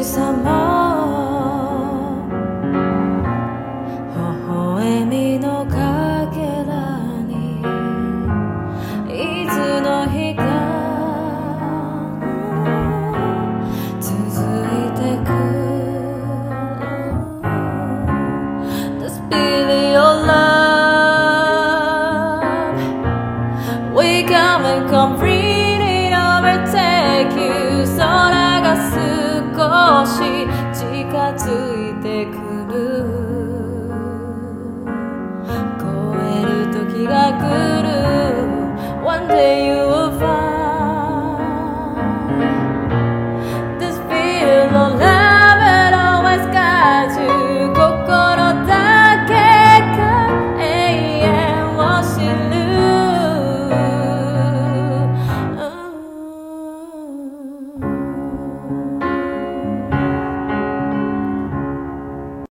さま微笑みのかけらにいつの日か続いてく The spirit of love We come and completely overtake you 空が少し近づいてくる越える時が来る One day